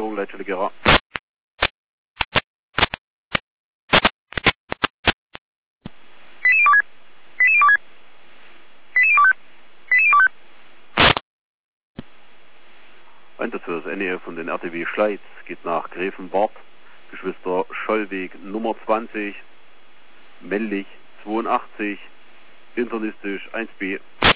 Orientierung, Leitstelle Gera. Einsatz für das NEF von den RTW Schleiz geht nach Gräfenbart, Geschwister Schollweg Nummer 20, männlich 82, internistisch 1B.